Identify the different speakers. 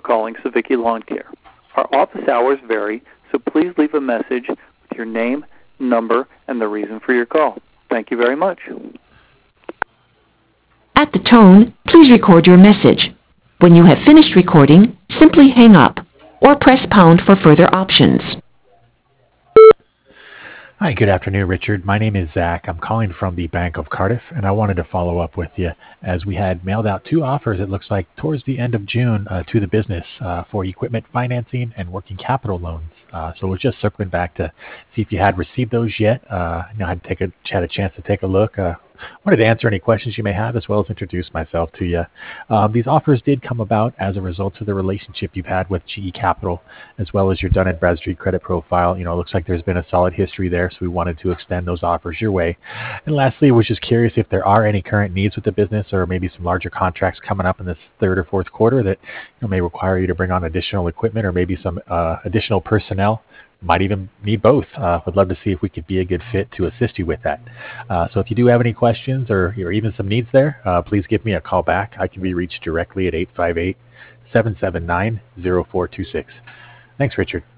Speaker 1: calling Savicki Lawn Care. Our office hours vary, so please leave a message with your name, number, and the reason for your call. Thank you very much.
Speaker 2: At the tone, please record your message. When you have finished recording, simply hang up or press pound for further options.
Speaker 3: Hi, good afternoon, Richard. My name is Zach. I'm calling from the Bank of Cardiff, and I wanted to follow up with you as we had mailed out 2 offers, it looks like, towards the end of June to the business for equipment financing and working capital loans. So we're just circling back to see if you had received those yet. I had a chance to take a look. Wanted to answer any questions you may have, as well as introduce myself to you. These offers did come about as a result of the relationship you've had with GE Capital, as well as your Dun & Bradstreet credit profile. It looks like there's been a solid history there, so we wanted to extend those offers your way. And lastly, was just curious if there are any current needs with the business, or maybe some larger contracts coming up in this third or fourth quarter that may require you to bring on additional equipment, or maybe some additional personnel. Might even need both. Would love to see if we could be a good fit to assist you with that. So if you do have any questions or even some needs there, please give me a call back. I can be reached directly at 858-779-0426. Thanks, Richard.